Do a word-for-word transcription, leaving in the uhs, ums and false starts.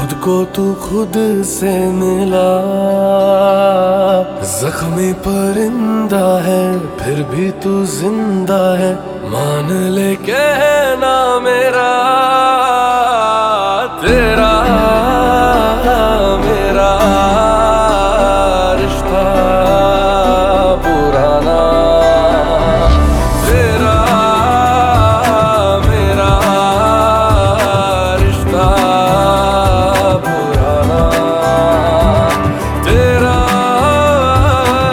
खुद को तू खुद से मिला। जख्मी परिंदा है फिर भी तू जिंदा है, मान ले कहना मेरा।